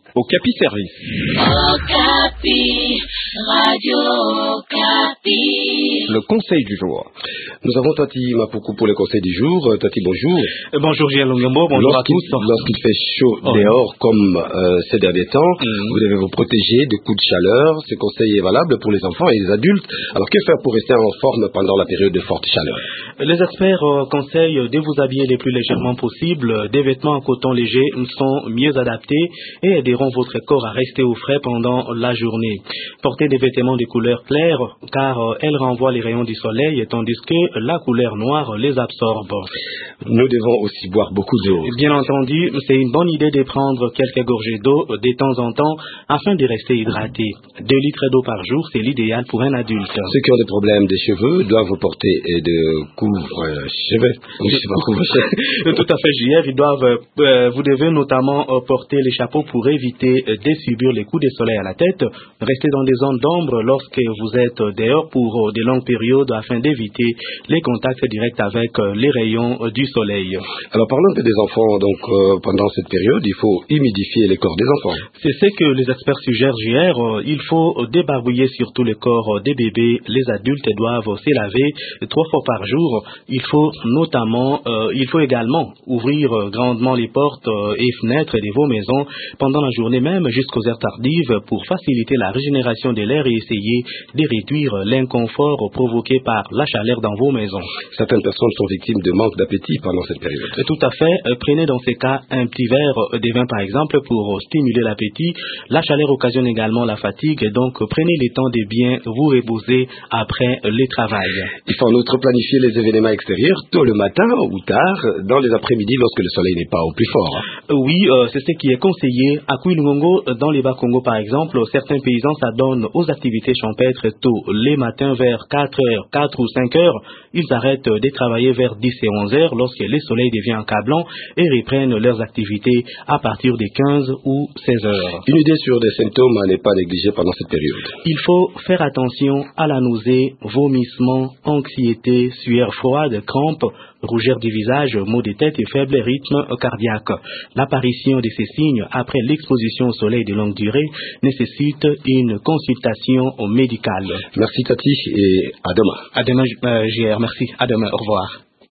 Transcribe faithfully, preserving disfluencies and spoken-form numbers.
Okapi Service. Okapi, Radio Okapi. Le conseil du jour. Nous avons Tati Mapuku pour le conseil du jour. Tati, bonjour. Euh, bonjour Gilles Longambo, bonjour à tous. Lorsqu'il fait chaud oh. dehors comme euh, ces derniers temps, mmh. vous devez vous protéger des coups de chaleur. Ce conseil est valable pour les enfants et les adultes. Alors que faire pour rester en forme pendant la période de forte chaleur? Les experts euh, conseillent de vous habiller le plus légèrement possible. Des vêtements en coton léger sont mieux adaptés et aideront votre corps à rester au frais pendant la journée. Portez des vêtements de couleur claire car euh, elles renvoient les rayons du soleil tandis que la couleur noire les absorbe. Nous devons aussi boire beaucoup d'eau. Bien entendu, c'est une bonne idée de prendre quelques gorgées d'eau de temps en temps afin de rester hydraté. Deux litres d'eau par jour, c'est l'idéal pour un adulte. Ceux qui ont des problèmes des cheveux doivent porter de couvre-cheveux. Oui, couvre Tout à fait, J R. Ils doivent, euh, vous devez notamment euh, porter les chapeaux pour éviter euh, de subir les coups de soleil à la tête. Restez dans des zones d'ombre lorsque vous êtes dehors pour euh, de longues périodes afin d'éviter les contacts directs avec euh, les rayons euh, du soleil. Alors parlons des enfants. Donc euh, pendant cette période, il faut humidifier les corps des enfants. C'est ce que les experts suggèrent, J R. Euh, il faut débarbouiller surtout le corps euh, des bébés. Les adultes doivent se laver trois fois par jour. Il faut notamment, euh, il faut également ouvrir euh, grandement les portes euh, et fenêtres de vos maisons pendant la journée même jusqu'aux heures tardives pour faciliter la régénération de l'air et essayer de réduire l'inconfort provoqué par la chaleur dans vos maisons. Certaines personnes sont victimes de manque d'appétit pendant cette période. Tout à fait. Euh, prenez dans ces cas un petit verre de vin par exemple pour euh, stimuler l'appétit. La chaleur occasionne également la fatigue, donc euh, prenez le temps de bien vous reposer après euh, le travail. Il faut en outre planifier les événements extérieurs tôt le matin ou tard, dans les après-midi lorsque le soleil n'est pas au plus fort. Euh, oui, euh, c'est ce qui est conseillé. À Kouilungongo, dans les Bas-Congo par exemple, certains paysans s'adonnent aux activités champêtres tôt. Les matins vers quatre heures, quatre ou cinq heures, ils arrêtent de travailler vers dix et onze heures lorsque le soleil devient accablant et reprennent leurs activités à partir de quinze ou seize heures. Une idée sur des symptômes à ne pas négliger pendant cette période. Il faut faire attention à la nausée, vomissements, anxiété, sueur froide, crampes, rougeur du visage, maux de tête et faible rythme cardiaque. L'apparition de ces signes après l'exposition au soleil de longue durée nécessite une consultation médicale. Merci Tati et à demain. À demain, euh, J R. Merci. À demain. Au revoir.